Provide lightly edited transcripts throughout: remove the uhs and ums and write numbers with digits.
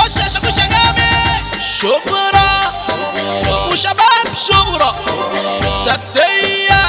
شافوا شجامي شبرا وشباب شبرا سبتية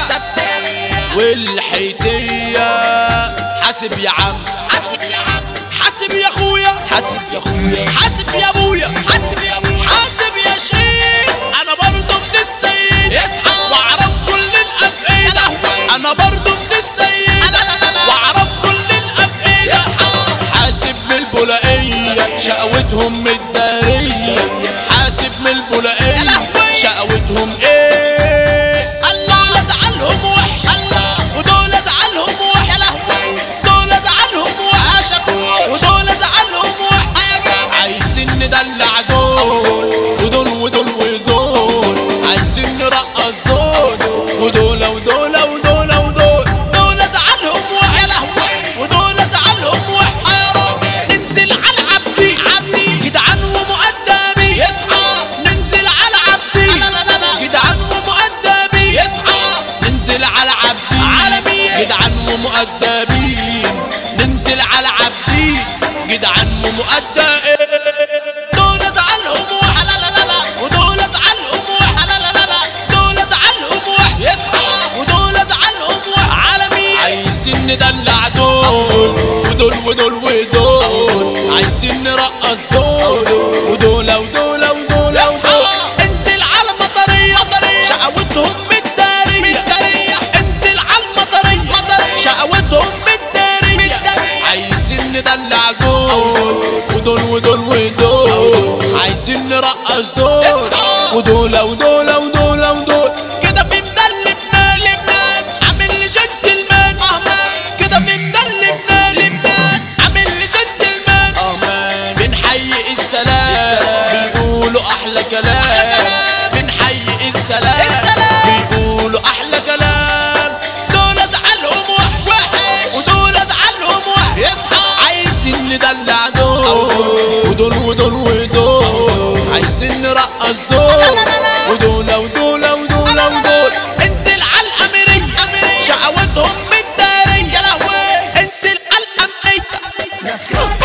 والحيتية. حاسب يا عم حاسب يا عم حاسب يا اخويا حاسب يا اخويا حاسب يا ابويا حاسب يا ابويا حاسب يا شيخ. انا برضه من السيد اصحى واعرف كل الافئدة. انا برضه من السيد واعرف كل الافئدة. حاسب من البولائية شقوتهم متدارية. حاسب من البولائية شقوتهم ايه. الله ازعلهم وحش ودول ازعلهم وحش. دول ازعلهم وحش ودول ازعلهم وحش. عايزين ندلع دول ودول ودول ودول. عايزين نرقص دول ودول ودول ودول ودول. دول ازعلهم وحش ودول ازعلهم وحش. ننزل على عبدي جدعان ومؤدبي. اصحى ننزل على عبدي جدعان ومؤدبي. اصحى ننزل على عبدي عالمية جدعان ومؤدبين. ننزل على عبدي جدعان ومؤدبين. دول ازعلهم وحش ودول ازعلهم وحش. دول ازعلهم وحش اصحى ودول ازعلهم وحش عالمية. عايزين ندلع دول ودول ودول ودول. عايزين نرقص دول ودول ودول ودول. انزل على المطرية شقوتهم متدارية. انزل على المطرية شقوتهم متدارية. عايزين ندلع دول ودول ودول ودول. عايزين نرقص دول ودول ودول ودول ودول. كده في ميدان لبنان عامل لي جنتلمان. كده في ميدان لبنان عامل لي جنتلمان. بنحيي السلام بيقولوا احلى كلام. بنحيي السلام بيقولوا احلى كلام. دول ازعلهم وحش ودول ازعلهم وحش. عايزين ندلع دول ودول ودول ودول. عايزين نرقص دول ودول ودول ودول ودول. انزل على الاميرية شقوتهم متدارية. انزل على الاميرية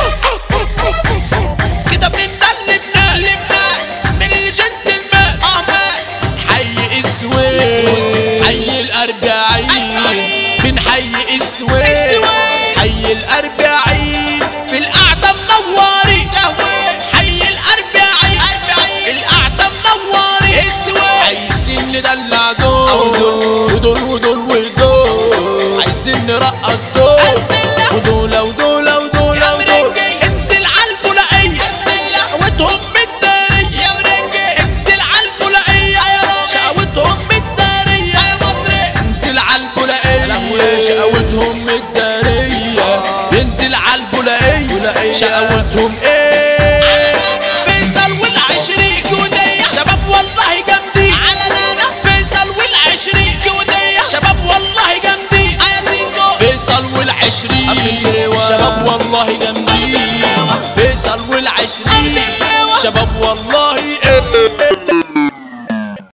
كده في ميدان لبنان من الجنتلمان. حي السويس حي الاربعين. بنحيي السويس حي الاربعين. في القعدة منوري حي الاربعين. القعدة منوري السويس. عايزين ندلع دول ودول ودول ودول. عايزين نرقص دول ودول ودول ودول ودول. انزل على البولائية شقوتهم متدارية. انزل على البولائية شقوتهم متدارية. انزل على البولائية شقوتهم متدارية. ينزل على البولائية شقوتهم ايه. فيصل والعشرين جودية شباب والله جامدين. فيصل والعشرين جودية شباب والله جامدين. فيصل والعشرين شباب والله جامدين. فيصل والعشرين شباب والله